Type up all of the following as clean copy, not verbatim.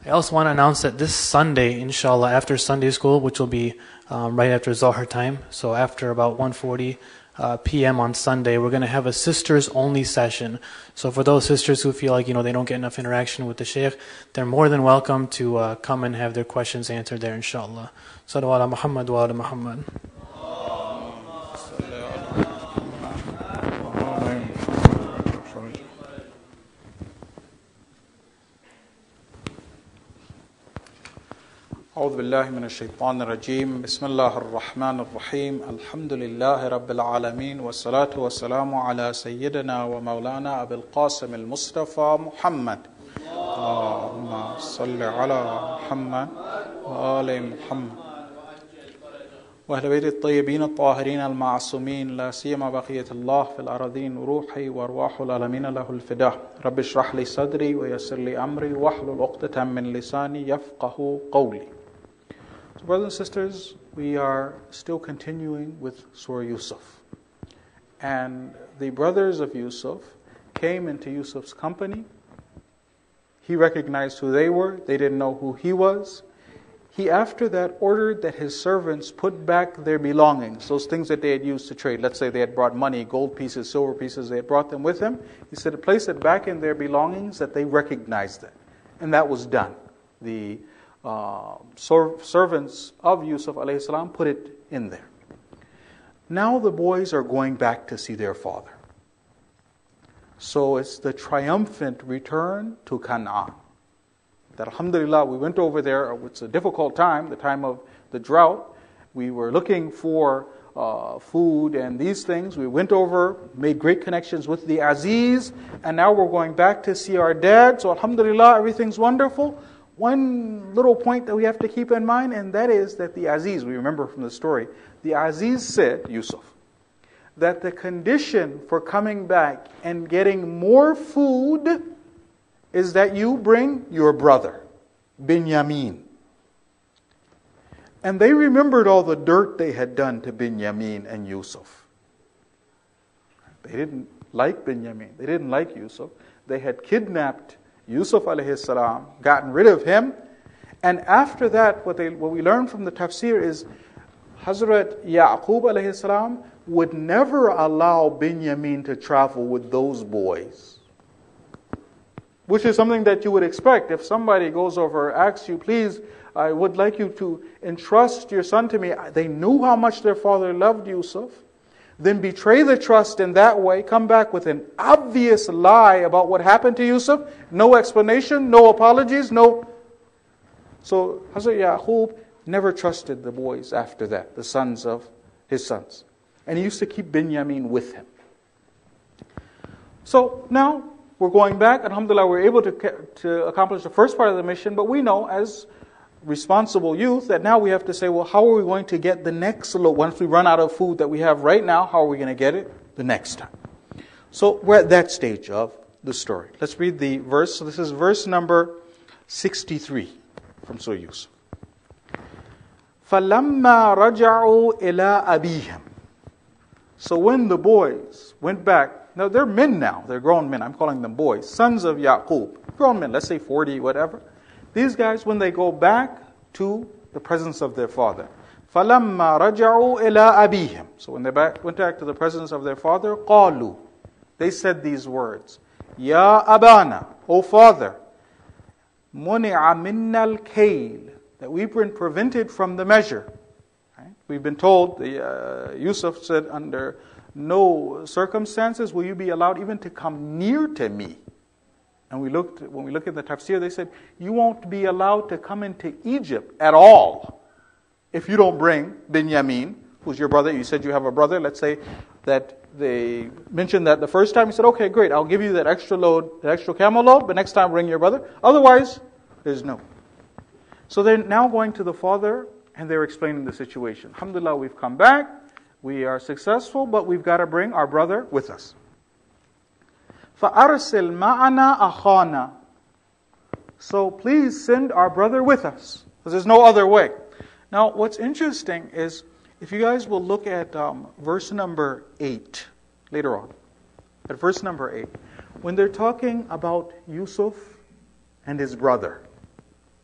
I also want to announce that this Sunday, inshallah, after Sunday school, which will be right after Zohar time, so after about 1:40 p.m. on Sunday, we're going to have a sisters-only session. So for those sisters who feel like, they don't get enough interaction with the Shaykh, they're more than welcome to come and have their questions answered there, inshallah. Salawat ala Muhammad wa ala Muhammad. أعوذ بالله من الشيطان الرجيم بسم الله الرحمن الرحيم الحمد لله رب العالمين والصلاة والسلام على سيدنا ومولانا أبي القاسم المصطفى محمد اللهم صل على محمد وآل محمد وأهل بيت الطيبين الطاهرين المعصومين لا سيما بقية الله في الأراضين روحي وأرواح العالمين له الفداء رب اشرح لي صدري ويسر لي أمري واحلل عقدة من لساني يفقه قولي. So brothers and sisters, we are still continuing with Surah Yusuf. And the brothers of Yusuf came into Yusuf's company. He recognized who they were. They didn't know who he was. He, after that, ordered that his servants put back their belongings, those things that they had used to trade. Let's say they had brought money, gold pieces, silver pieces, they had brought them with them. He said to place it back in their belongings that they recognized it. And that was done. The servants of Yusuf alayhi salam put it in there. Now the boys are going back to see their father. So it's the triumphant return to Canaan. That alhamdulillah, we went over there. It's a difficult time, the time of the drought. We were looking for food and these things. We went over, made great connections with the Aziz, and now we're going back to see our dad. So alhamdulillah, everything's wonderful. One little point that we have to keep in mind, and that is that the Aziz, we remember from the story, the Aziz said, Yusuf, that the condition for coming back and getting more food is that you bring your brother, Binyamin. And they remembered all the dirt they had done to Binyamin and Yusuf. They didn't like Binyamin. They didn't like Yusuf. They had kidnapped Yusuf alayhi salam, gotten rid of him. And after that, what we learn from the tafsir is Hazrat Yaqub alayhi salam would never allow Binyamin to travel with those boys. Which is something that you would expect. If somebody goes over and asks you, please, I would like you to entrust your son to me. They knew how much their father loved Yusuf. Then betray the trust in that way, come back with an obvious lie about what happened to Yusuf. No explanation, no apologies, no. So Hazrat Yaqub never trusted the boys after that, the sons of his sons. And he used to keep Binyamin with him. So now, we're going back. Alhamdulillah, we're able to accomplish the first part of the mission, but we know as responsible youth that now we have to say, well, how are we going to get the next load? Once we run out of food that we have right now, how are we going to get it the next time? So we're at that stage of the story. Let's read the verse. So this is verse number 63 from Surah Yusuf. فَلَمَّا رَجَعُوا إِلَىٰ أَبِيهِمْ. So when the boys went back, now they're men now, they're grown men, I'm calling them boys, sons of Yaqub, grown men, let's say 40, whatever. These guys, when they go back to the presence of their father, فَلَمَّا رَجَعُوا إِلَىٰ أَبِيهِمْ. So when they went back to the presence of their father, قَالُوا. They said these words, يَا أَبَانَا, O father, مُنِعَ مِنَّا الْكَيْلِ, that we've been prevented from the measure. Right? We've been told, Yusuf said, under no circumstances will you be allowed even to come near to me. And when we look at the tafsir, they said, you won't be allowed to come into Egypt at all if you don't bring Binyamin, who's your brother. You said you have a brother. Let's say that they mentioned that the first time. He said, okay, great, I'll give you that extra load, that extra camel load, but next time bring your brother. Otherwise, there's no. So they're now going to the father and they're explaining the situation. Alhamdulillah, we've come back. We are successful, but we've got to bring our brother with us. فَأَرْسِلْ مَعَنَا أَخَانَا. So please send our brother with us, because there's no other way. Now, what's interesting is, if you guys will look at verse number 8, later on, at verse number 8, when they're talking about Yusuf and his brother,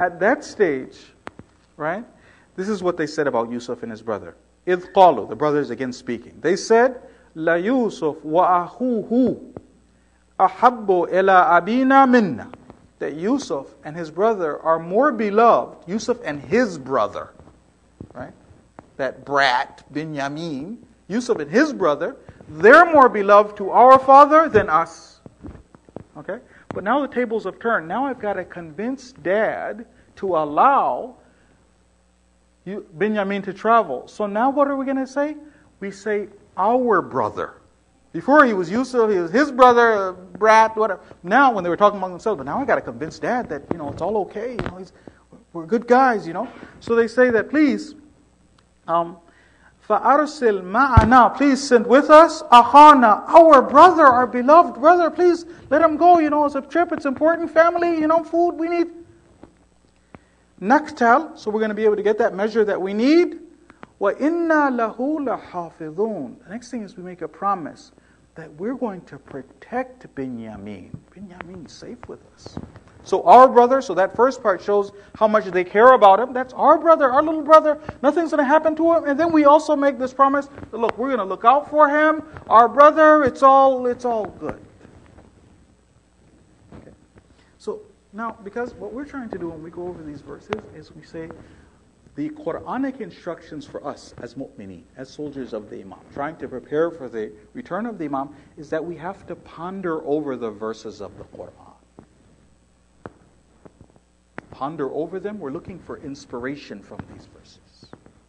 at that stage, right, this is what they said about Yusuf and his brother. إِذْ قَالُوا, the brothers again speaking. They said, لَيُوسُفْ وَأَخُوهُ أَحَبُّ إِلَىٰ أَبِينَا مِنَّا. That Yusuf and his brother are more beloved, Yusuf and his brother, right? That brat, Binyamin, Yusuf and his brother, they're more beloved to our father than us. Okay? But now the tables have turned. Now I've got to convince Dad to allow Binyamin to travel. So now what are we going to say? We say, our brother. Before he was Yusuf, he was his brother, brat, whatever. Now when they were talking among themselves, but now I got to convince Dad that, it's all okay. We're good guys, So they say that, please, فَأَرْسِلْ مَعَنَا, please send with us, أَخَانَا, our brother, our beloved brother, please let him go, it's a trip, it's important, family, food we need. نَكْتَلْ, so we're going to be able to get that measure that we need. وَإِنَّا لَهُ لَحَافِظُونَ. The next thing is we make a promise that we're going to protect Binyamin. Binyamin's safe with us. So our brother, so that first part shows how much they care about him. That's our brother, our little brother. Nothing's going to happen to him. And then we also make this promise that, look, we're going to look out for him. Our brother, it's all good. Okay. So now, because what we're trying to do when we go over these verses is we say, the Quranic instructions for us as mu'mineen, as soldiers of the Imam, trying to prepare for the return of the Imam, is that we have to ponder over the verses of the Quran. Ponder over them. We're looking for inspiration from these verses.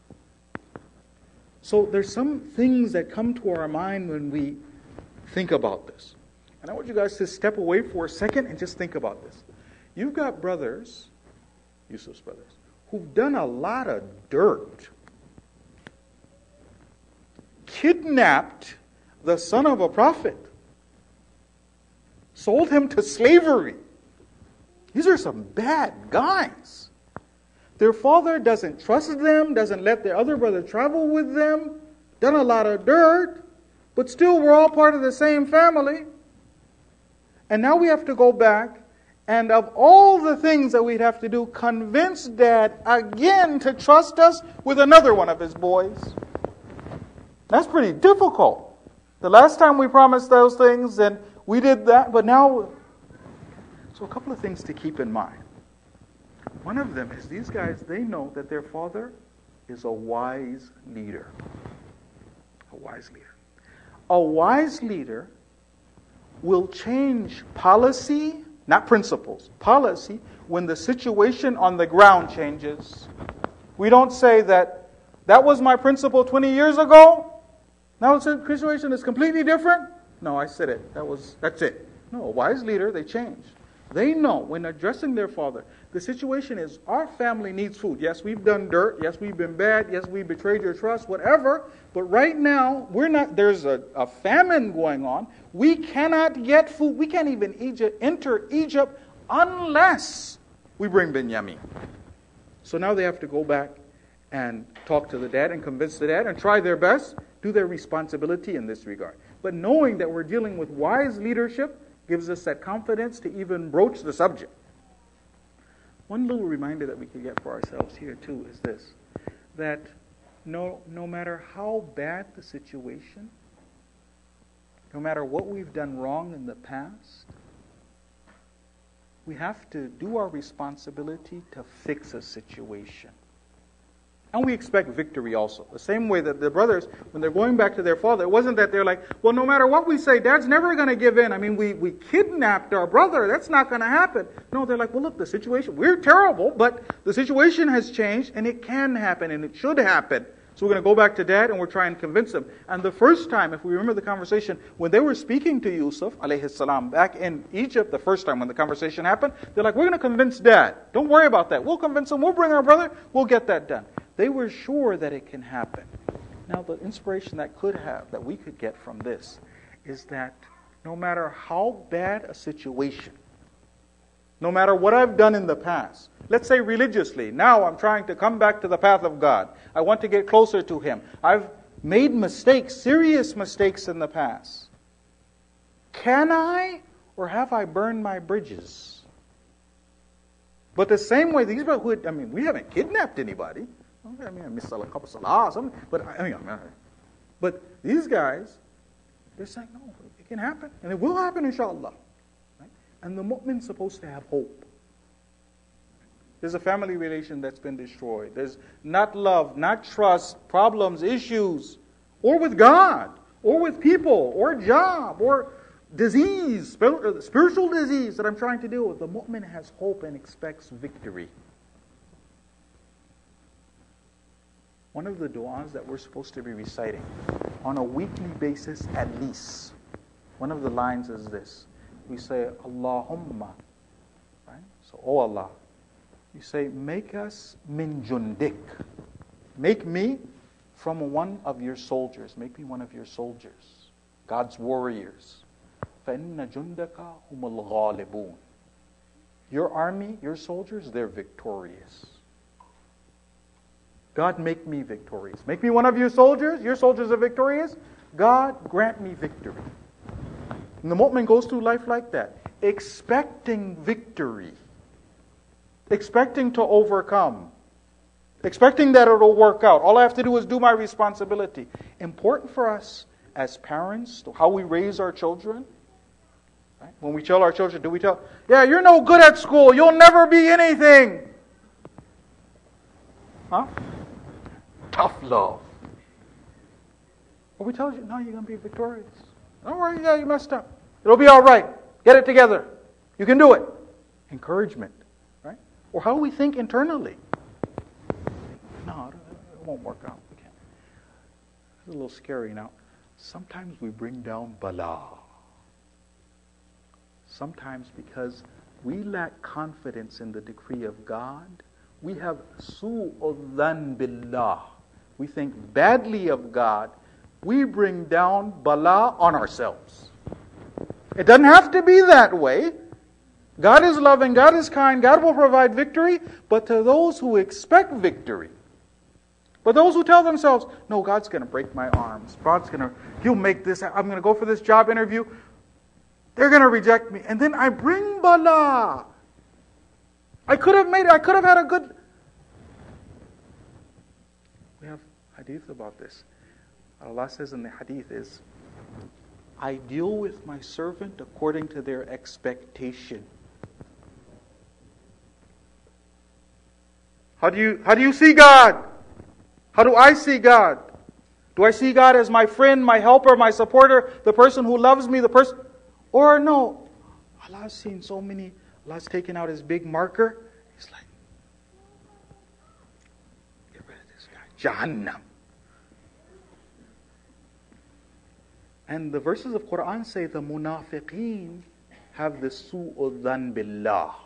So there's some things that come to our mind when we think about this. And I want you guys to step away for a second and just think about this. You've got brothers, Yusuf's brothers, who've done a lot of dirt, kidnapped the son of a prophet, sold him to slavery. These are some bad guys. Their father doesn't trust them, doesn't let their other brother travel with them, done a lot of dirt, but still we're all part of the same family. And now we have to go back and of all the things that we'd have to do, convince Dad again to trust us with another one of his boys. That's pretty difficult. The last time we promised those things, and we did that, but now... So a couple of things to keep in mind. One of them is these guys, they know that their father is a wise leader. A wise leader. A wise leader will change policy, not principles, policy, when the situation on the ground changes. We don't say that was my principle 20 years ago. Now the situation is completely different. No, I said it. That's it. No, a wise leader, they change. They know when addressing their father, the situation is our family needs food. Yes, we've done dirt. Yes, we've been bad. Yes, we betrayed your trust, whatever. But right now, there's a famine going on. We cannot get food. We can't even enter Egypt unless we bring Binyamin. So now they have to go back and talk to the dad and convince the dad and try their best, do their responsibility in this regard. But knowing that we're dealing with wise leadership gives us that confidence to even broach the subject. One little reminder that we could get for ourselves here too is this, that no matter how bad the situation, no matter what we've done wrong in the past, we have to do our responsibility to fix a situation. And we expect victory also. The same way that the brothers, when they're going back to their father, it wasn't that they're like, well, no matter what we say, Dad's never going to give in. I mean, we kidnapped our brother. That's not going to happen. No, they're like, well, look, the situation, we're terrible, but the situation has changed, and it can happen, and it should happen. So we're going to go back to Dad, and we're trying to convince him. And the first time, if we remember the conversation, when they were speaking to Yusuf, alayhi salam, back in Egypt, the first time when the conversation happened, they're like, we're going to convince Dad. Don't worry about that. We'll convince him. We'll bring our brother. We'll get that done. They were sure that it can happen. Now, the inspiration that we could get from this is that no matter how bad a situation, no matter what I've done in the past, let's say religiously, now I'm trying to come back to the path of God. I want to get closer to Him. I've made mistakes, serious mistakes in the past. Can I, or have I burned my bridges? But the same way, these people who, we haven't kidnapped anybody. Okay, I missed a couple salah, something. But these guys, they're saying, no, it can happen. And it will happen, inshallah. Right? And the mu'min's supposed to have hope. There's a family relation that's been destroyed. There's not love, not trust, problems, issues, or with God, or with people, or job, or disease, spiritual disease that I'm trying to deal with. The mu'min has hope and expects victory. One of the du'as that we're supposed to be reciting on a weekly basis at least, one of the lines is this. We say, Allahumma, right? So, oh Allah, you say, make us min jundik. Make me from one of your soldiers. Make me one of your soldiers. God's warriors. فَإِنَّ جُنْدَكَ هُمُ الْغَالِبُونَ. Your army, your soldiers, they're victorious. God, make me victorious. Make me one of your soldiers. Your soldiers are victorious. God, grant me victory. And the mu'min goes through life like that, expecting victory, expecting to overcome, expecting that it'll work out. All I have to do is do my responsibility. Important for us as parents, to how we raise our children. Right? When we tell our children, do we tell, yeah, you're no good at school, you'll never be anything? Huh? Tough love. Or we tell you, no, you're going to be victorious. Don't worry, yeah, you messed up. It'll be all right. Get it together. You can do it. Encouragement. Right? Or how do we think internally? No, it won't work out. We can't. It's a little scary now. Sometimes we bring down bala. Sometimes because we lack confidence in the decree of God, we have su'udhan billah. We think badly of God. We bring down bala on ourselves. It doesn't have to be that way. God is loving, God is kind, God will provide victory, but to those who expect victory. But those who tell themselves, no, God's going to break my arms. He'll make this, I'm going to go for this job interview. They're going to reject me. And then I bring bala. I could have had a good... We have hadith about this. Allah says in the hadith is, I deal with my servant according to their expectation. How do you see God? How do I see God? Do I see God as my friend, my helper, my supporter, the person who loves me, the person... Or no, Allah's seen so many, Allah's taken out His big marker. He's like, get rid of this guy. Jahannam. And the verses of Quran say the munafiqeen have the su'udhan billah.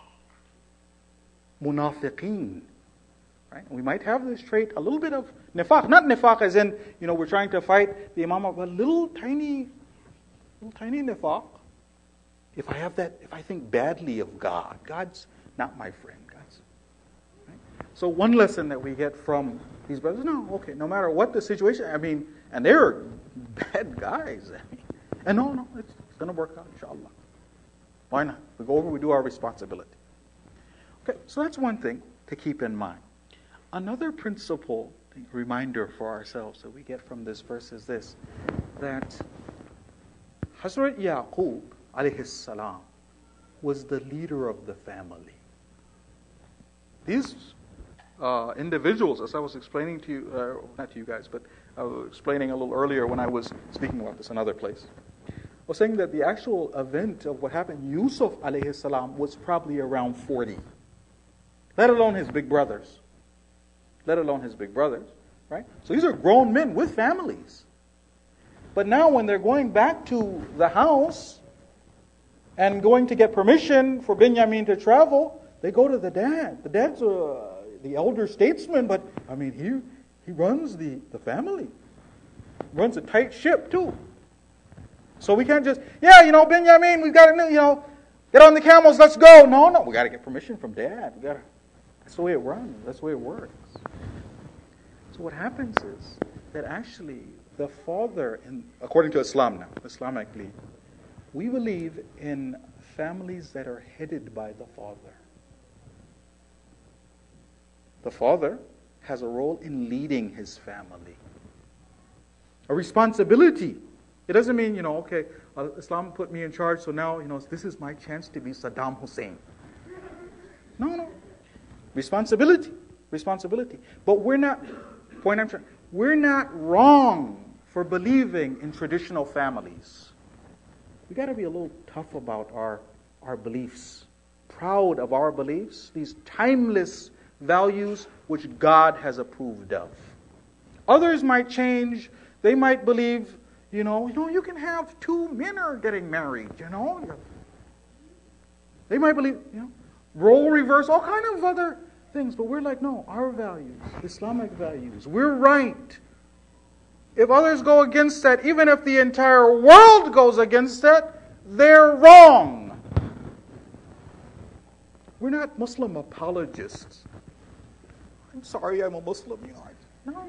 Munafiqeen. Right? We might have this trait, a little bit of nifaq. Not nifaq as in, we're trying to fight the imam of a little tiny nifaq. If I have that, if I think badly of God, God's not my friend. Right? So one lesson that we get from these brothers, no matter what the situation, and they're bad guys. And no, it's going to work out, inshallah. Why not? We go over, we do our responsibility. Okay, so that's one thing to keep in mind. Another principle, reminder for ourselves that we get from this verse is this, that Hazrat Yaqub, alayhi salam, was the leader of the family. These individuals, as I was explaining to you, not to you guys, but I was explaining a little earlier when I was speaking about this in another place, I was saying that the actual event of what happened, Yusuf alayhi salam was probably around 40, let alone his big brothers. Right? So these are grown men with families. But now when they're going back to the house and going to get permission for Binyamin to travel, they go to the dad. The dad's the elder statesman, but he runs the family. Runs a tight ship too. So we can't just, Binyamin, we've got to, get on the camels, let's go. No, we got to get permission from dad. That's the way it runs. That's the way it works. So what happens is that actually the father, according to Islam now, Islamically, we believe in families that are headed by the father. the father has a role in leading his family. A responsibility. It doesn't mean, okay, Islam put me in charge, so now, this is my chance to be Saddam Hussein. No. Responsibility. But we're not wrong for believing in traditional families. We got to be a little tough about our beliefs, proud of our beliefs, these timeless values which God has approved of. Others might change. They might believe, you can have two men are getting married, They might believe, role reverse, all kind of other things. But we're like, no, our values, Islamic values, we're right. If others go against that, even if the entire world goes against that, they're wrong. We're not Muslim apologists. I'm sorry I'm a Muslim. No.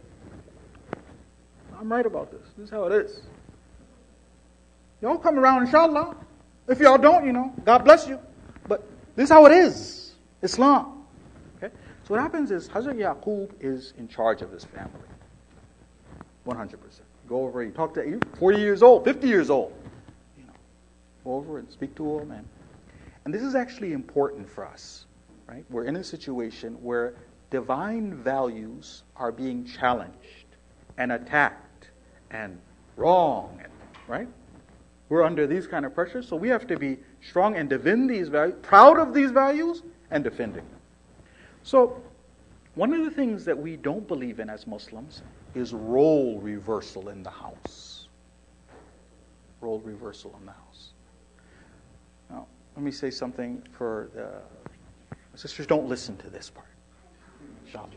I'm right about this. This is how it is. Y'all come around, inshallah. If y'all don't, God bless you. But this is how it is. Islam. Okay? So what happens is Hazrat Yaqub is in charge of his family. 100%. Go over and talk to 40 years old, 50 years old. Go over and speak to him. And this is actually important for us. Right? We're in a situation where divine values are being challenged and attacked and wrong. Right? We're under these kind of pressures, so we have to be strong and defend these values, proud of these values, and defending them. So, one of the things that we don't believe in as Muslims is role reversal in the house. Role reversal in the house. Now, let me say something for the sisters. Don't listen to this part. Inshallah.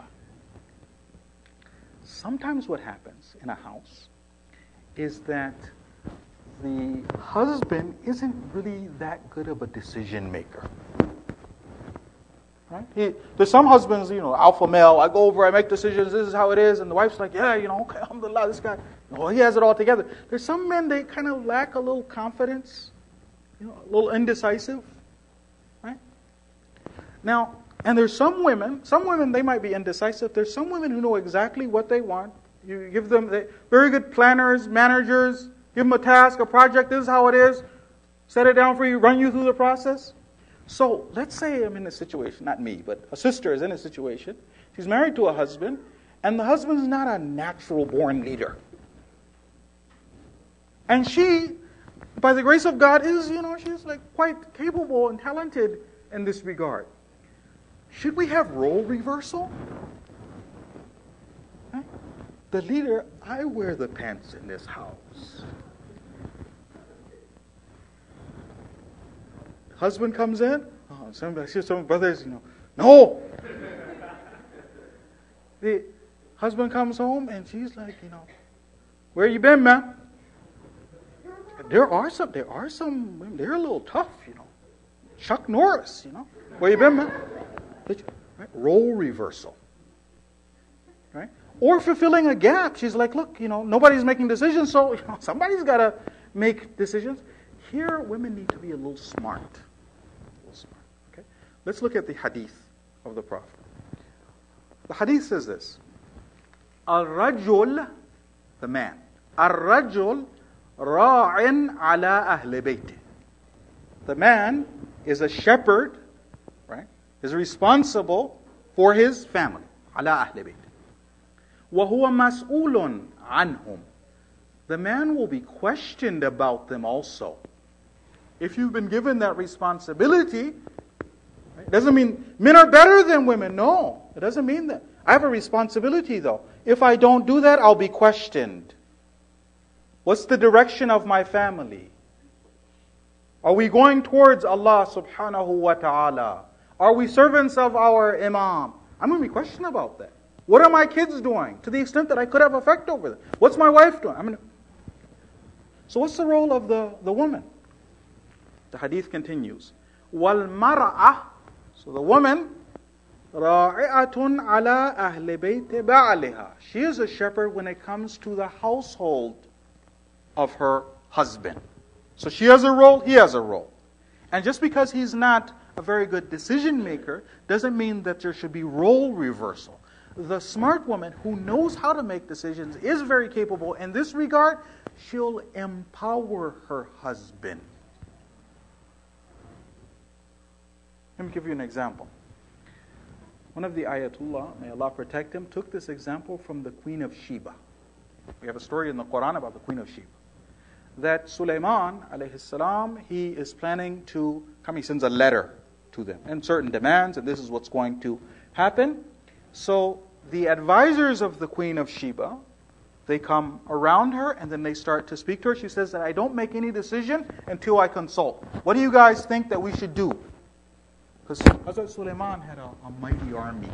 Sometimes what happens in a house is that the husband isn't really that good of a decision maker. Right? There's some husbands, alpha male. I go over, I make decisions. This is how it is, and the wife's like, okay, alhamdulillah, this guy, he has it all together. There's some men, they kind of lack a little confidence, a little indecisive, right? Now, and there's some women, they might be indecisive. There's some women who know exactly what they want. You give them very good planners, managers. Give them a task, a project. This is how it is. Set it down for you. Run you through the process. So let's say I'm in a situation, not me, but a sister is in a situation. She's married to a husband, and the husband's not a natural born leader. And she, by the grace of God, is, she's like quite capable and talented in this regard. Should we have role reversal? Right? The leader, I wear the pants in this house. Husband comes in. I see some brothers, no. The husband comes home and she's like, where you been, man? There are some women, they're a little tough, Chuck Norris, Where you been, man? Right? Role reversal. Right? Or fulfilling a gap. She's like, look, nobody's making decisions, so somebody's got to make decisions. Here, women need to be a little smart. Okay? Let's look at the hadith of the Prophet. The hadith says this. Al-rajul, the man. Al-rajul ra'in ala ahli bayti. The man is a shepherd, right? Is responsible for his family. Ala ahli bayti. وَهُوَ مَسْئُولٌ عَنْهُمْ. The man will be questioned about them also. If you've been given that responsibility, it doesn't mean men are better than women. No, it doesn't mean that. I have a responsibility though. If I don't do that, I'll be questioned. What's the direction of my family? Are we going towards Allah subhanahu wa ta'ala? Are we servants of our imam? I'm going to be questioned about that. What are my kids doing? To the extent that I could have effect over them. What's my wife doing? So what's the role of the woman? The hadith continues. وَالْمَرْأَةِ. So the woman, رَاعِئَةٌ عَلَىٰ أَهْلِ بَيْتِ بَعْلِهَا. She is a shepherd when it comes to the household of her husband. So she has a role, he has a role. And just because he's not a very good decision maker doesn't mean that there should be role reversal. The smart woman who knows how to make decisions is very capable in this regard. She'll empower her husband. Let me give you an example. One of the Ayatullah, may Allah protect him, took this example from the Queen of Sheba. We have a story in the Quran about the Queen of Sheba. That Sulaiman, alayhi salam, he is planning to come, he sends a letter to them and certain demands, and this is what's going to happen. So the advisors of the Queen of Sheba, they come around her and then they start to speak to her. She says that I don't make any decision until I consult. What do you guys think that we should do? Because Hazrat Sulaiman had a mighty army.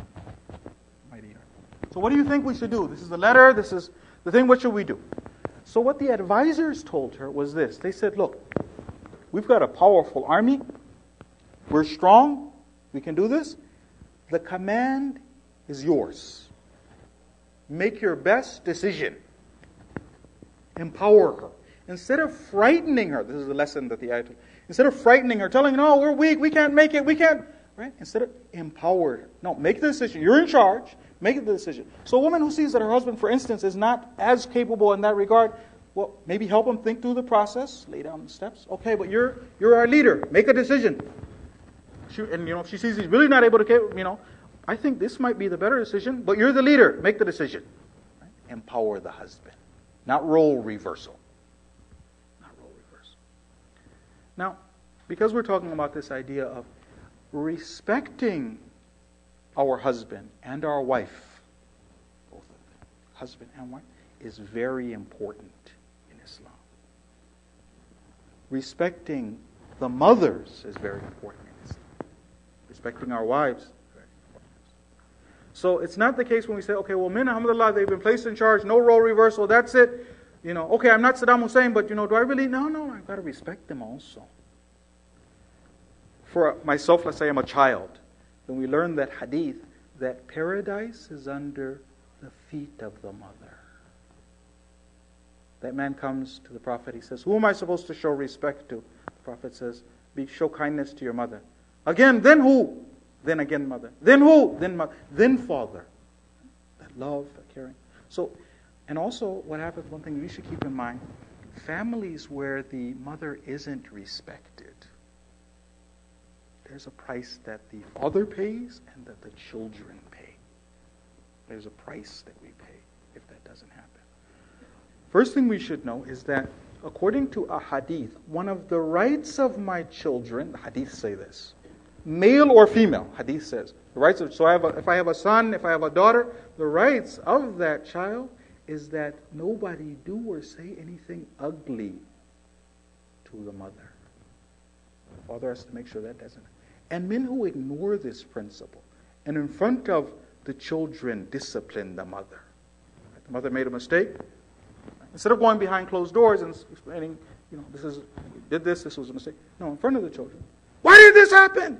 So what do you think we should do? This is the letter, this is the thing, what should we do? So what the advisors told her was this. They said, look, we've got a powerful army. We're strong. We can do this. The command is yours. Make your best decision. Empower her. Instead of frightening her, this is the lesson that the ayat, instead of frightening her, telling her, no, we're weak, we can't make it, we can't, right? Instead of empower her. No, make the decision. You're in charge. Make the decision. So a woman who sees that her husband, for instance, is not as capable in that regard, well, maybe help him think through the process, lay down the steps. Okay, but you're our leader. Make a decision. And if she sees he's really not able to, I think this might be the better decision, but you're the leader. Make the decision. Right? Empower the husband. Not role reversal. Not role reversal. Now, because we're talking about this idea of respecting our husband and our wife, both of them, husband and wife, is very important in Islam. Respecting the mothers is very important in Islam. Respecting our wives, very important. So it's not the case when we say, okay, well, men, alhamdulillah, they've been placed in charge, no role reversal, that's it. Okay, I'm not Saddam Hussein, but do I really? No, I've got to respect them also. For myself, let's say I'm a child. Then we learn that hadith, that paradise is under the feet of the mother. That man comes to the Prophet, he says, who am I supposed to show respect to? The Prophet says, show kindness to your mother. Again, then who? Then again mother. Then who? Then mother. Then father. That love, that caring. So, and also what happens, one thing we should keep in mind, families where the mother isn't respected, there's a price that the father pays and that the children pay. There's a price that we pay if that doesn't happen. First thing we should know is that according to a hadith, one of the rights of my children, the hadith say this, male or female, hadith says, the rights of, so if I have a son, if I have a daughter, the rights of that child is that nobody do or say anything ugly to the mother. The father has to make sure that doesn't. And men who ignore this principle and in front of the children discipline the mother. The mother made a mistake. Instead of going behind closed doors and explaining, this was a mistake. No, in front of the children. Why did this happen?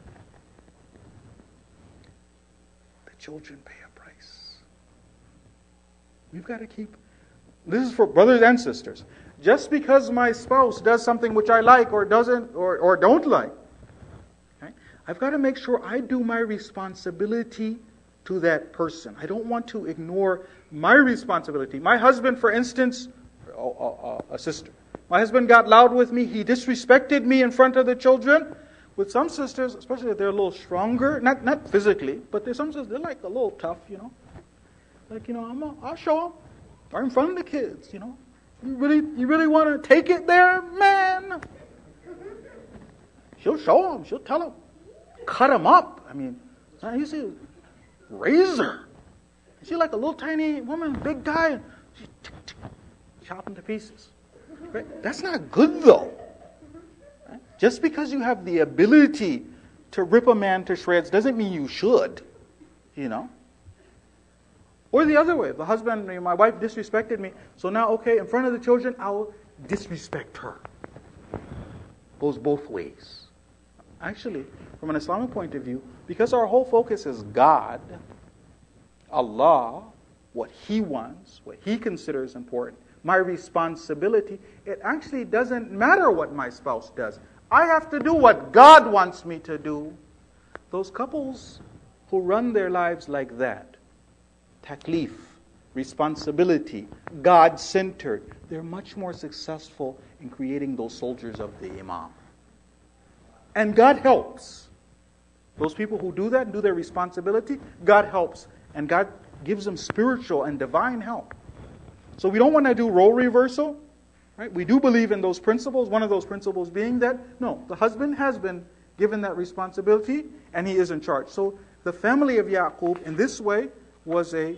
The children pay a price. We've got to keep, this is for brothers and sisters. Just because my spouse does something which I like or doesn't or don't like, okay, I've got to make sure I do my responsibility to that person. I don't want to ignore my responsibility. My husband, for instance, a sister. My husband got loud with me. He disrespected me in front of the children. With some sisters, especially if they're a little stronger, not physically, but there's some sisters, they're like a little tough, Like, I'll show them. Or in front of the kids, You really want to take it there, man? She'll show them. She'll tell them. Cut them up. You see, razor. She's like a little tiny woman, big guy, and she chop them to pieces. Right? That's not good, though. Right? Just because you have the ability to rip a man to shreds doesn't mean you should. Or the other way, the husband, my wife disrespected me, so now, okay, in front of the children, I'll disrespect her. Goes both ways. Actually, from an Islamic point of view, because our whole focus is God, Allah, what He wants, what He considers important, my responsibility, it actually doesn't matter what my spouse does. I have to do what God wants me to do. Those couples who run their lives like that, taklif, responsibility, God-centered, they're much more successful in creating those soldiers of the Imam. And God helps. Those people who do that and do their responsibility, God helps. And God gives them spiritual and divine help. So we don't want to do role reversal. Right? We do believe in those principles. One of those principles being that, no, the husband has been given that responsibility and he is in charge. So the family of Yaqub in this way was they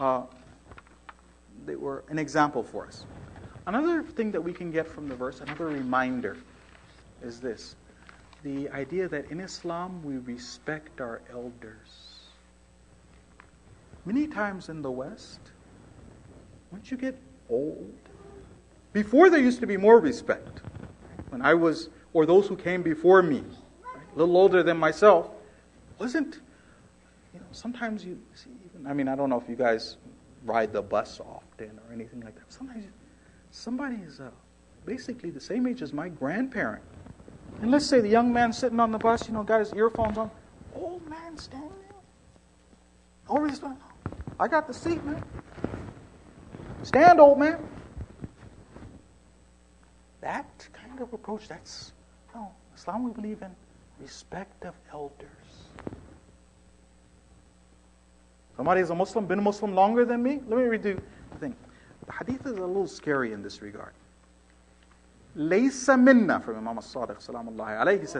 were an example for us. Another thing that we can get from the verse, another reminder, is this. The idea that in Islam we respect our elders. Many times in the West, once you get old, before there used to be more respect. When I was, or those who came before me, right, a little older than myself, wasn't, sometimes you see, even, I don't know if you guys ride the bus often or anything like that. Sometimes somebody is basically the same age as my grandparent. And let's say the young man sitting on the bus, got his earphones on. Old man standing there. No respect. I got the seat, man. Stand, old man. That kind of approach, that's, no. Islam, we believe in respect of elders. Somebody is a Muslim, been a Muslim longer than me? Let me read the thing. The hadith is a little scary in this regard. Laysa minna, from Imam as-Sadiq, salamullahi alayhi, he says,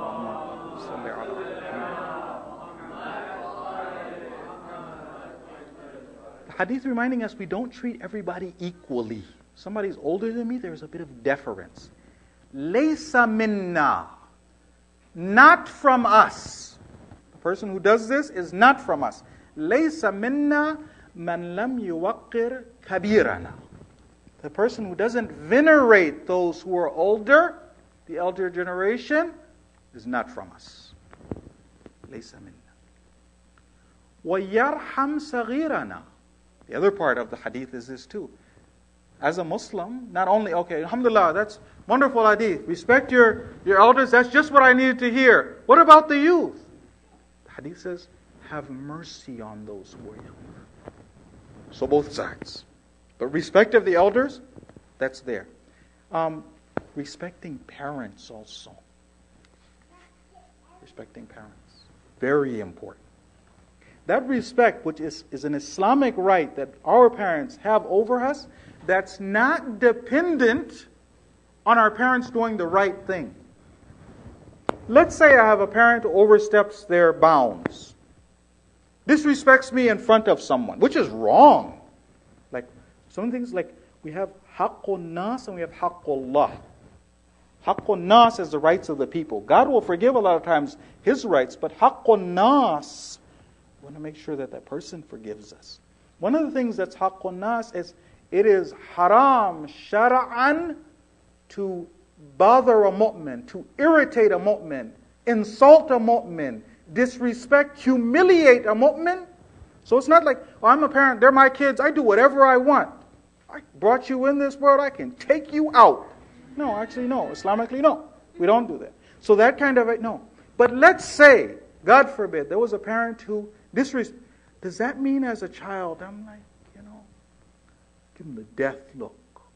the hadith reminding us we don't treat everybody equally. Somebody's older than me, there's a bit of deference. Laysa minna, not from us. The person who does this is not from us. Laysa minna man lam yuwaqqir kabirana. The person who doesn't venerate those who are older, the elder generation, is not from us. Laysa minna. وَيَرْحَمْ صَغِيرَنَا. The other part of the hadith is this too. As a Muslim, not only, okay, alhamdulillah, that's wonderful hadith. Respect your elders, that's just what I needed to hear. What about the youth? The hadith says, have mercy on those who are younger. So both sides. But respect of the elders, that's there. Respecting parents also. Respecting parents. Very important. That respect, which is an Islamic right that our parents have over us, that's not dependent on our parents doing the right thing. Let's say I have a parent who oversteps their bounds, disrespects me in front of someone, which is wrong. Like some things, like we have haqqun nas and we have haqqullah. Haqqun nas is the rights of the people. God will forgive a lot of times His rights, but haqqun nas, we want to make sure that that person forgives us. One of the things that's haqqun nas is it is haram shara'an to bother a mu'min, to irritate a mu'min, insult a mu'min, disrespect, humiliate a mu'min. So it's not like, oh, I'm a parent, they're my kids, I do whatever I want. I brought you in this world, I can take you out. No, actually no. Islamically, no. We don't do that. So that kind of, no. But let's say, God forbid, there was a parent who disrespected. Does that mean as a child, I'm like, give him the death look?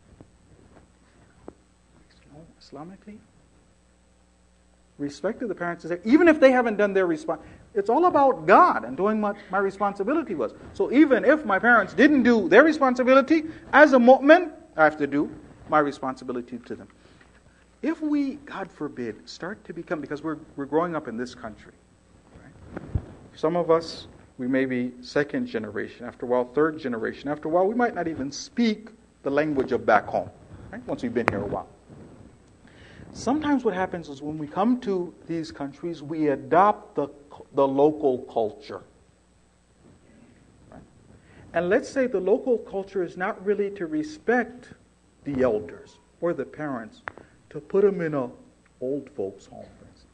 No, Islamically, respect to the parents is there, even if they haven't done their response. It's all about God and doing what my responsibility was. So even if my parents didn't do their responsibility, as a mu'min, I have to do my responsibility to them. If we, God forbid, start to become, because we're growing up in this country, right? Some of us, we may be second generation, after a while third generation, after a while we might not even speak the language of back home, right? Once we've been here a while. Sometimes what happens is when we come to these countries, we adopt the local culture. Right? And let's say the local culture is not really to respect the elders or the parents, to put them in an old folks home, for instance.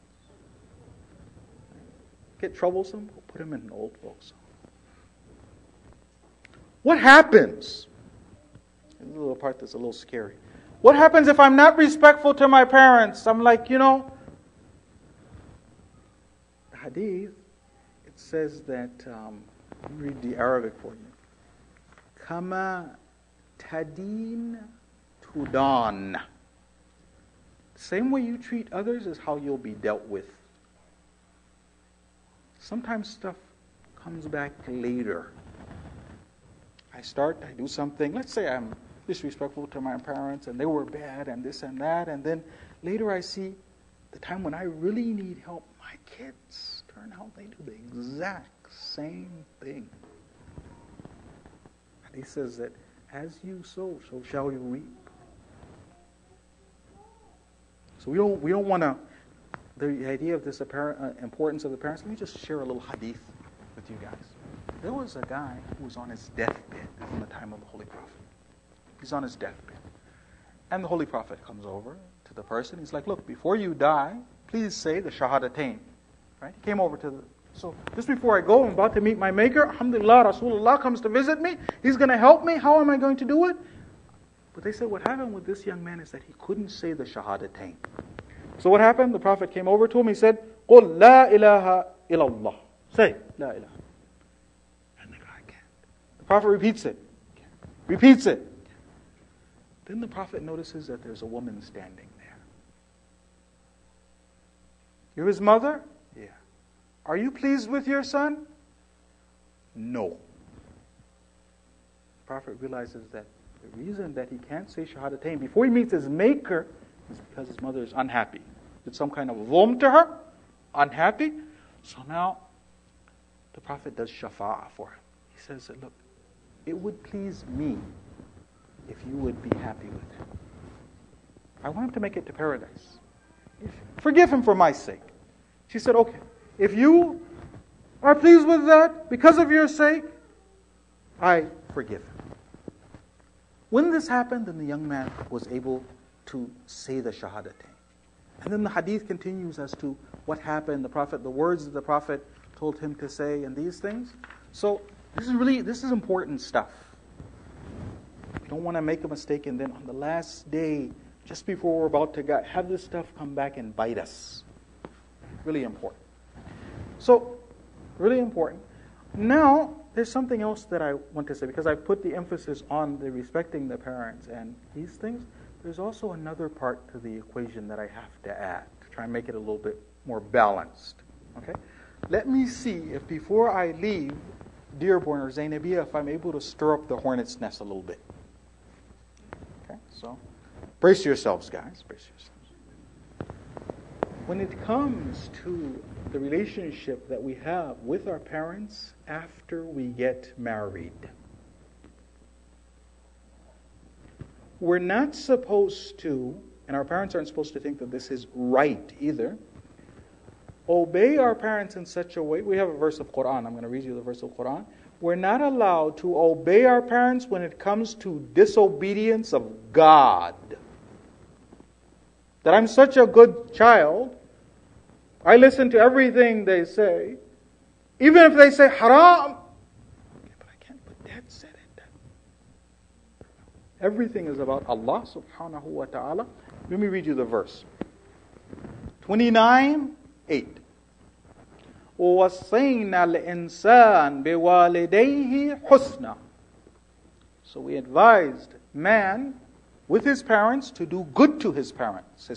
Get troublesome, we'll put them in an old folks home. What happens? This is a little part that's a little scary. what happens if I'm not respectful to my parents? I'm like, the hadith, it says that, let me read the Arabic for you. Kama tadin tudan. The same way you treat others is how you'll be dealt with. Sometimes stuff comes back later. I do something, let's say I'm disrespectful to my parents and they were bad and this and that, and then later I see the time when I really need help, my kids turn out they do the exact same thing. And he says that as you sow, so shall you reap. So we don't want to, the idea of this importance of the parents, let me just share a little hadith with you guys. There was a guy who was on his deathbed in the time of the Holy Prophet. He's on his deathbed. And the Holy Prophet comes over to the person. He's like, look, before you die, please say the Shahadatain. Right? He came over so just before I go, I'm about to meet my Maker. Alhamdulillah, Rasulullah comes to visit me. He's going to help me. How am I going to do it? But they said what happened with this young man is that he couldn't say the Shahadatain. So what happened? The Prophet came over to him. He said, قُلْ لَا إِلَهَ إِلَى اللَّهِ. Say, La ilaha. And the guy can't. The Prophet repeats it. Repeats it. Then the Prophet notices that there's a woman standing there. You're his mother? Yeah. Are you pleased with your son? No. The Prophet realizes that the reason that he can't say Shahadatain before he meets his Maker is because his mother is unhappy. Did some kind of dhulm to her? Unhappy? So now, the Prophet does shafa'ah for him. He says that, look, it would please me if you would be happy with him. I want him to make it to paradise. Forgive him for my sake. She said, okay, if you are pleased with that, because of your sake, I forgive him. When this happened, then the young man was able to say the Shahadatain. And then the hadith continues as to what happened, the words that the Prophet told him to say, and these things. So this is important stuff. You don't want to make a mistake and then on the last day, just before we're about to have this stuff come back and bite us. Really important. So, really important. Now, there's something else that I want to say, because I put the emphasis on the respecting the parents and these things. There's also another part to the equation that I have to add to try and make it a little bit more balanced. Okay? Let me see if before I leave Dearborn or Zainabiyah, if I'm able to stir up the hornet's nest a little bit. Okay? So, brace yourselves, guys. Brace yourselves. When it comes to the relationship that we have with our parents after we get married, we're not supposed to, and our parents aren't supposed to think that this is right either, obey our parents in such a way. We have a verse of Quran. I'm going to read you the verse of Quran. We're not allowed to obey our parents when it comes to disobedience of God. That I'm such a good child, I listen to everything they say, even if they say haram. Okay, but I can't, but Dad said it. Everything is about Allah subhanahu wa ta'ala. Let me read you the verse. 29:8. وَوَصَّيْنَا الْإِنسَانَ بِوَالِدَيْهِ حُسْنًا. So we advised man with his parents to do good to his parents.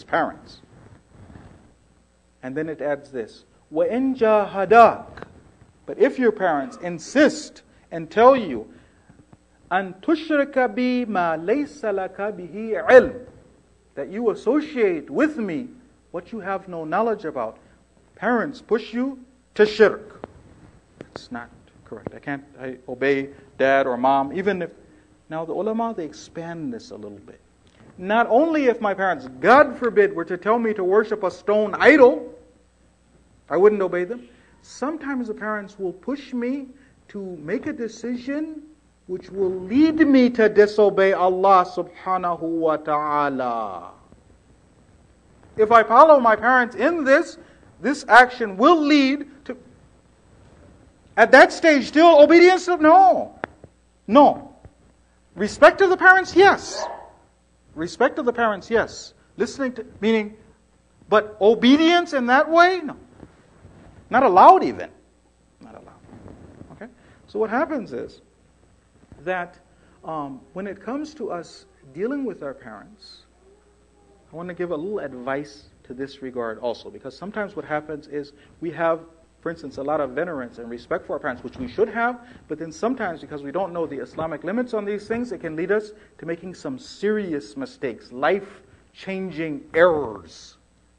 And then it adds this, وَإِنْ جَاهَدَاكَ. But if your parents insist and tell you, أَن تُشْرِكَ بِي مَا لَيْسَ لَكَ بِهِ عِلْمٍ, that you associate with me what you have no knowledge about. Parents push you to shirk. It's not correct. I obey dad or mom, even if... Now the ulama, they expand this a little bit. Not only if my parents, God forbid, were to tell me to worship a stone idol, I wouldn't obey them. Sometimes the parents will push me to make a decision which will lead me to disobey Allah subhanahu wa ta'ala. If I follow my parents in this action will lead to... At that stage, still obedience? No. Respect of the parents? Yes. Respect of the parents, yes. Listening to, meaning, but obedience in that way? No. Not allowed even. Not allowed. Okay? So what happens is that when it comes to us dealing with our parents, I want to give a little advice to this regard also, because sometimes what happens is we have, for instance, a lot of venerance and respect for our parents, which we should have, but then sometimes because we don't know the Islamic limits on these things, it can lead us to making some serious mistakes, life-changing errors.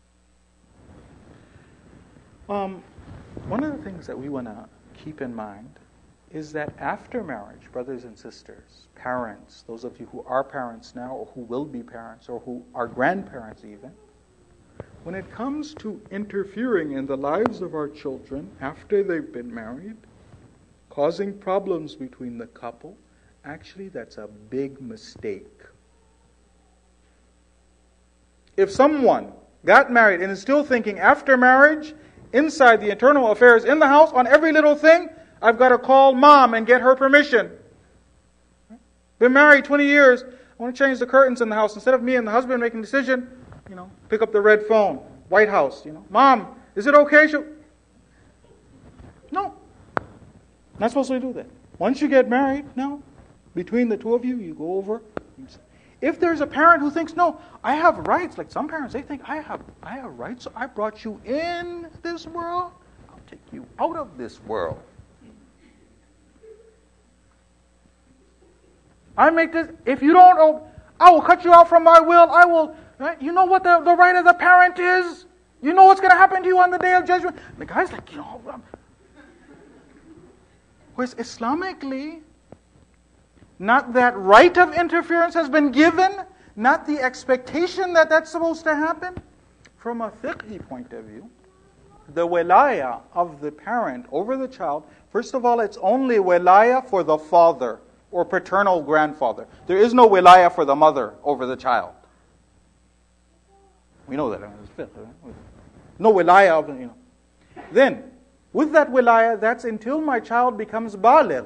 One of the things that we want to keep in mind is that after marriage, brothers and sisters, parents, those of you who are parents now or who will be parents or who are grandparents even, when it comes to interfering in the lives of our children after they've been married, causing problems between the couple, actually that's a big mistake. If someone got married and is still thinking after marriage, inside the internal affairs in the house, on every little thing, I've got to call mom and get her permission. Been married 20 years, I want to change the curtains in the house. Instead of me and the husband making a decision, pick up the red phone, White House, Mom, is it okay? No. Not supposed to do that. Once you get married, now, between the two of you, you go over. If there's a parent who thinks, no, I have rights, like some parents, they think, I have rights, so I brought you in this world, I'll take you out of this world. I make this, if you don't, I will cut you out from my will, I will, right? You know what the right of the parent is? You know what's going to happen to you on the day of judgment? The guy's like, whereas Islamically, not that right of interference has been given, not the expectation that that's supposed to happen. From a fiqhi point of view, the wilaya of the parent over the child, first of all, it's only wilaya for the father or paternal grandfather. There is no wilaya for the mother over the child. We know that. No wilaya of, Then, with that wilaya, that's until my child becomes baligh.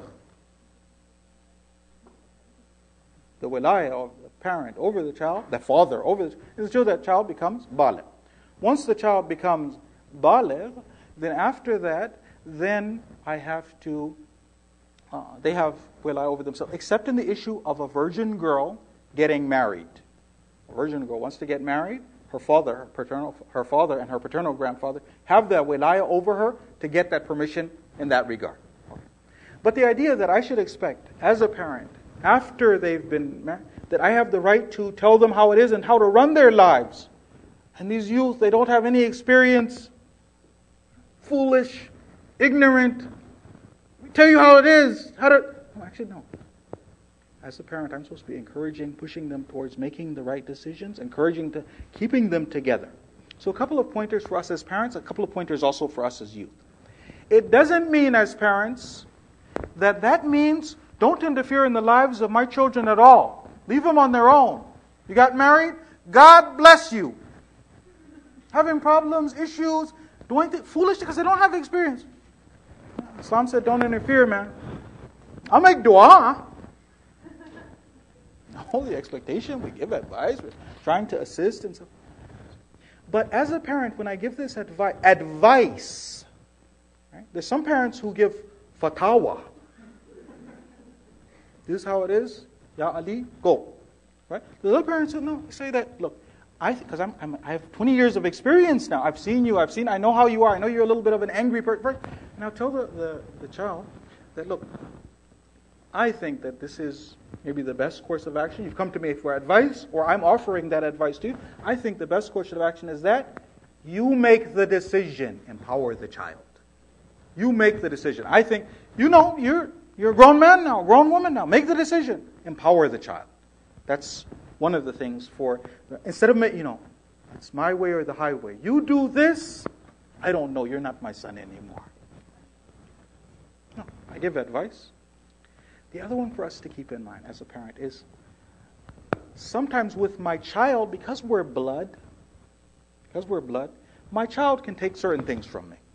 The wilaya of the parent over the child, the father over the child, until that child becomes baligh. Once the child becomes baligh, then after that, then I have to, they have wilaya over themselves, except in the issue of a virgin girl getting married. A virgin girl wants to get married, her father and her paternal grandfather have that wilaya over her to get that permission in that regard. But the idea that I should expect, as a parent, after they've been married, that I have the right to tell them how it is and how to run their lives. And these youth, they don't have any experience, foolish, ignorant. I tell you how it is. Actually, no. As a parent, I'm supposed to be encouraging, pushing them towards making the right decisions, keeping them together. So a couple of pointers for us as parents, a couple of pointers also for us as youth. It doesn't mean as parents that means don't interfere in the lives of my children at all. Leave them on their own. You got married? God bless you. Having problems, issues, doing things foolish because they don't have experience. Islam said don't interfere, man. I'll make dua. No, the expectation, we give advice, we're trying to assist and so. But as a parent, when I give this advice, right? There's some parents who give fatawa. This is how it is. Ya Ali, go. Right? The other parents say, no, say that, look, because I have 20 years of experience now. I've seen you, I know how you are. I know you're a little bit of an angry person. And I'll tell the child that, look, I think that this is maybe the best course of action. You've come to me for advice, or I'm offering that advice to you. I think the best course of action is that you make the decision. Empower the child. You make the decision. I think, you're a grown man now, grown woman now. Make the decision. Empower the child. That's one of the things instead of, it's my way or the highway. You do this, I don't know, you're not my son anymore. No, I give advice. The other one for us to keep in mind as a parent is sometimes with my child, because we're blood, my child can take certain things from me.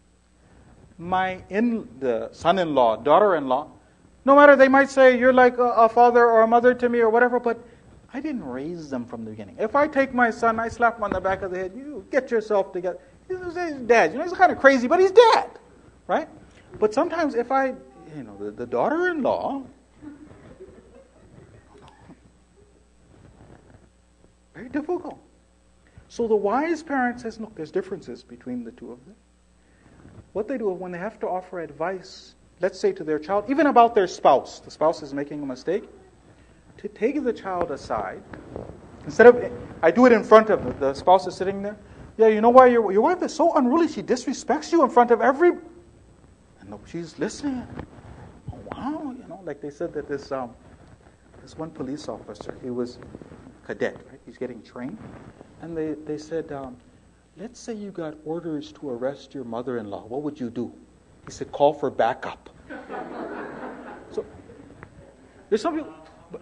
The son-in-law, daughter-in-law, no matter, they might say, you're like a father or a mother to me or whatever, but I didn't raise them from the beginning. If I take my son, I slap him on the back of the head, you get yourself together. He's dad. He's kind of crazy, but he's dad, right? But sometimes if I, the daughter-in-law, very difficult. So the wise parent says, look, there's differences between the two of them. What they do when they have to offer advice, let's say to their child, even about their spouse, the spouse is making a mistake, to take the child aside, instead of, I do it in front of the spouse is sitting there, yeah, you know why your wife is so unruly, she disrespects you in front of every, and she's listening. Oh, wow, like they said that this one police officer, he was a cadet, right? He's getting trained, and they said, let's say you got orders to arrest your mother-in-law, what would you do? He said, call for backup. So, there's some people,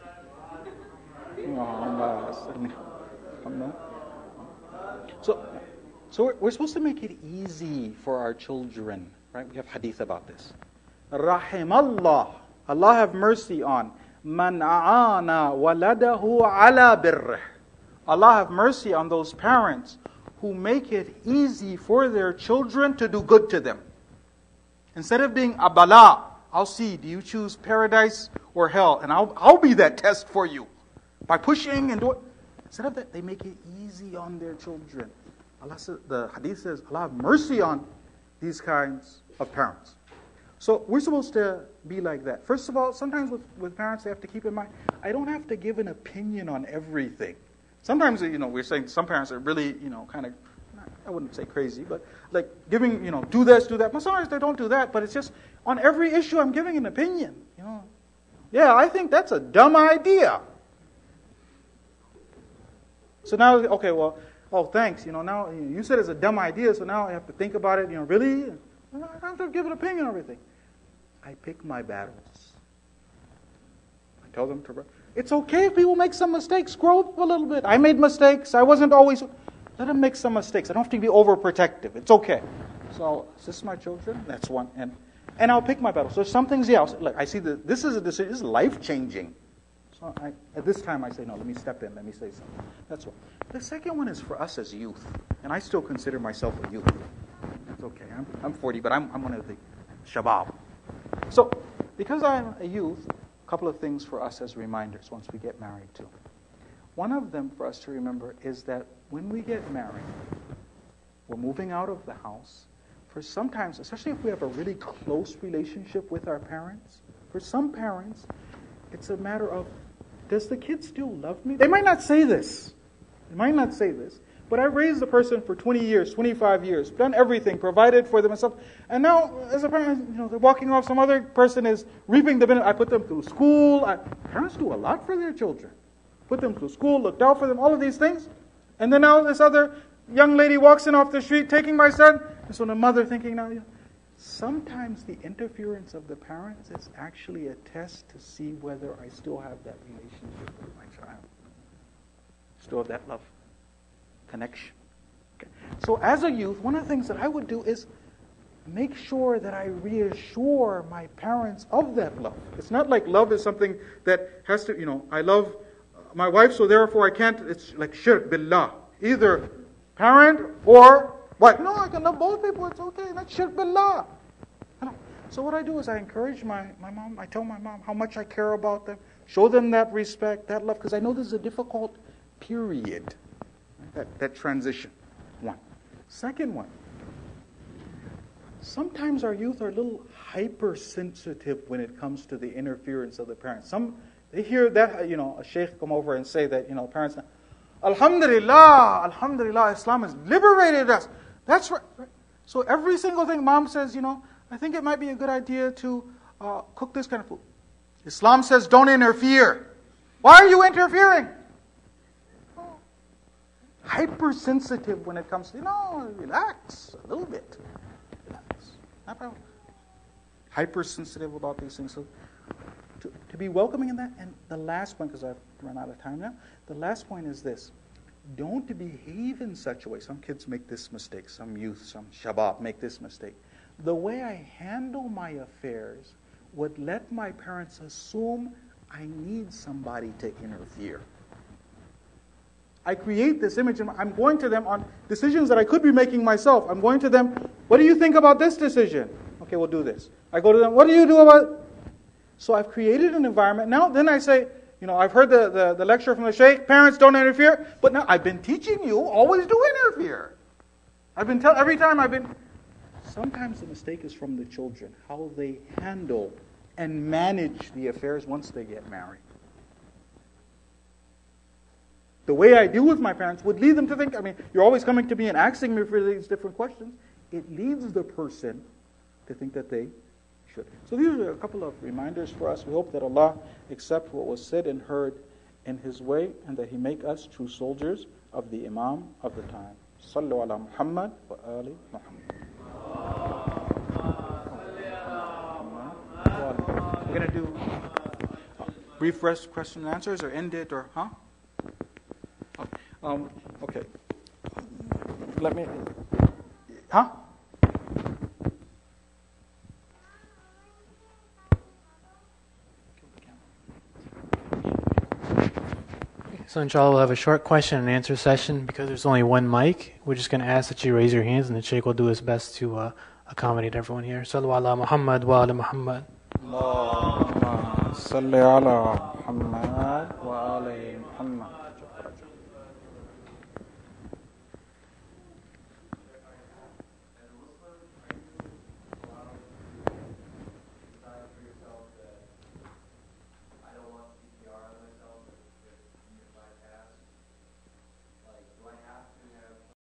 so we're supposed to make it easy for our children, right? We have hadith about this. Rahimallah, Allah have mercy on man a'ana waladahu ala birrih. Allah have mercy on those parents who make it easy for their children to do good to them. Instead of being a bala, I'll see, do you choose paradise or hell? And I'll be that test for you. By pushing and doing. Instead of that, they make it easy on their children. Allah says, the hadith says, Allah have mercy on these kinds of parents. So we're supposed to be like that. First of all, sometimes with parents, they have to keep in mind, I don't have to give an opinion on everything. Sometimes, we're saying some parents are really, kind of, I wouldn't say crazy, but like giving, do this, do that. But sometimes they don't do that, but it's just, on every issue I'm giving an opinion. Yeah, I think that's a dumb idea. So now, okay, well, oh, thanks. Now you said it's a dumb idea, so now I have to think about it. Really? I have to give an opinion on everything. I pick my battles. I tell them to. It's okay if people make some mistakes. Grow up a little bit. I made mistakes. I wasn't always. Let them make some mistakes. I don't have to be overprotective. It's okay. So, is this my children? That's one. And I'll pick my battles. So some things, look, I see that this is a decision. This is life-changing. So at this time, I say, no, let me step in. Let me say something. That's one. The second one is for us as youth. And I still consider myself a youth. That's okay. I'm 40, but I'm one of the shabab. So, because I'm a youth, a couple of things for us as reminders once we get married too. One of them for us to remember is that when we get married, we're moving out of the house. For sometimes, especially if we have a really close relationship with our parents, for some parents, it's a matter of, does the kid still love me? They might not say this. But I raised the person for 20 years, 25 years, done everything, provided for them and stuff. And now, as a parent, they're walking off, some other person is reaping the benefit. I put them through school. Parents do a lot for their children. Put them through school, looked out for them, all of these things. And then now this other young lady walks in off the street, taking my son. And so the mother thinking now, sometimes the interference of the parents is actually a test to see whether I still have that relationship with my child. Still have that love, connection. Okay. So as a youth, one of the things that I would do is make sure that I reassure my parents of that love. It's not like love is something that has to, I love my wife, so therefore I can't, it's like shirk billah. Either parent or what? No, I can love both people, it's okay, that's shirk billah. So what I do is I encourage my mom, I tell my mom how much I care about them, show them that respect, that love, because I know this is a difficult period, that transition. One. Second one, sometimes our youth are a little hypersensitive when it comes to the interference of the parents. They hear that, a sheikh come over and say that, parents, Alhamdulillah, Islam has liberated us. That's right. So every single thing mom says, I think it might be a good idea to cook this kind of food. Islam says don't interfere. Why are you interfering? Hypersensitive when it comes to, relax a little bit. Relax. Not problem. Hypersensitive about these things. So to be welcoming in that. And the last point, because I've run out of time now, the last point is this. Don't behave in such a way. Some kids make this mistake. Some youth, some shabab make this mistake. The way I handle my affairs would let my parents assume I need somebody to interfere. I create this image, and I'm going to them on decisions that I could be making myself. I'm going to them, what do you think about this decision? Okay, we'll do this. I go to them, what do you do about... So I've created an environment. Now, then I say, I've heard the lecture from the Shaykh, parents don't interfere, but now I've been teaching you, always do interfere. Every time I've been... Sometimes the mistake is from the children, how they handle and manage the affairs once they get married. The way I deal with my parents would lead them to think, you're always coming to me and asking me for these different questions. It leads the person to think that they should. So these are a couple of reminders for us. We hope that Allah accept what was said and heard in His way, and that He make us true soldiers of the Imam of the time. Sallu ala Muhammad wa ali Muhammad. We're going to do brief question and answers, or end it, or okay. Let me. So inshallah, we'll have a short question and answer session. Because there's only one mic, we're just going to ask that you raise your hands, and the Shaykh will do his best to accommodate everyone here. Sallu ala Muhammad wa ala Muhammad. Allahumma salli ala Muhammad.